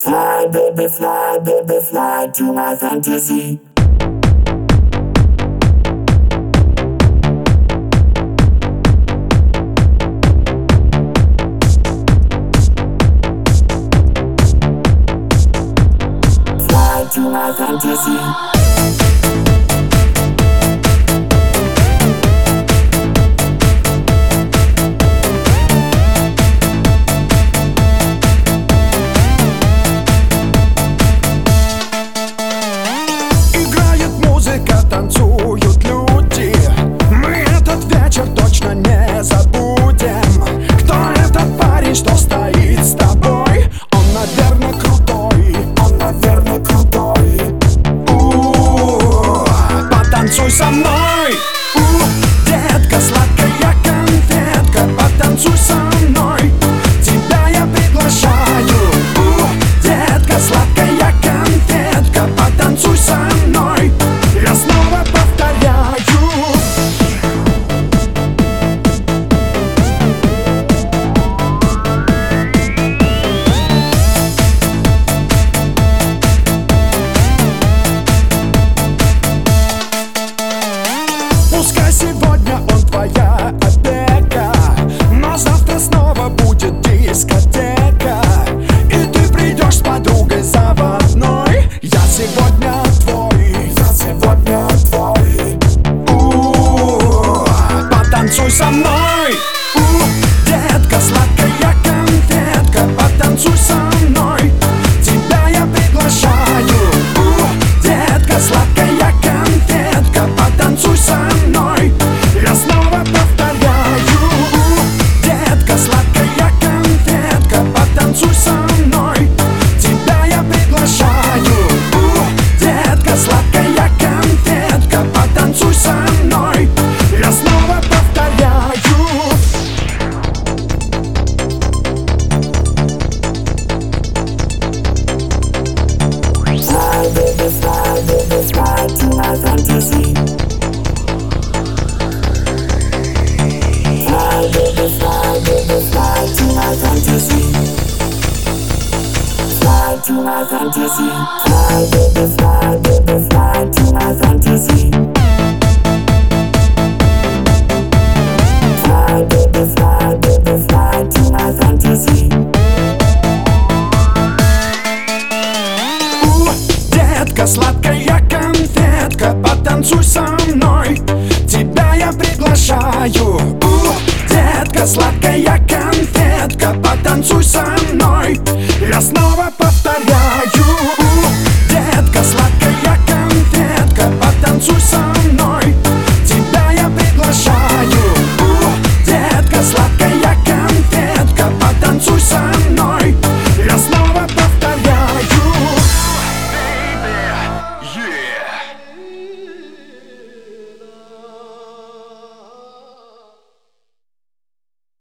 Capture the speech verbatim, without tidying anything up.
Fly, baby, fly, baby, fly to my fantasy. Fly to my fantasy. Танцуют люди, мы этот вечер точно не забудем. Кто этот парень, что стоит с тобой? Он, наверное, крутой, он, наверное, крутой. У-у-у, потанцуй со мной, у, детка, сладкая конфетка, потанцуй со мной, тебя я приглашаю. У, детка, сладкая конфетка, потанцуй со мной. Я снова повторяю. Пускай сегодня он твоя опека, но завтра снова будет дискотека, и ты придешь с подругой заводной. Я сегодня твой, я сегодня твой. У-у-у, потанцуй со мной, у, детка, сладкая конфетка, потанцуй со мной, тебя я приглашаю. У, детка, сладкая конфетка, потанцуй со мной. Я снова повторяю. У, детка, сладкая конфетка, потанцуй со мной, тебя я приглашаю. У, детка, сладкая конфетка, потанцуй со мной. Я снова повторяю. Fly, baby, fly, baby, fly to my fantasy. Fly, baby, fly, baby, fly to my fantasy. Fly to my fantasy. Fly, baby, fly, baby, fly to my fantasy. Fly, baby, fly, baby, fly to my fantasy. Детка, сладкая конфетка, потанцуй со мной, тебя я приглашаю. У, детка, сладкая конфетка, потанцуй со мной,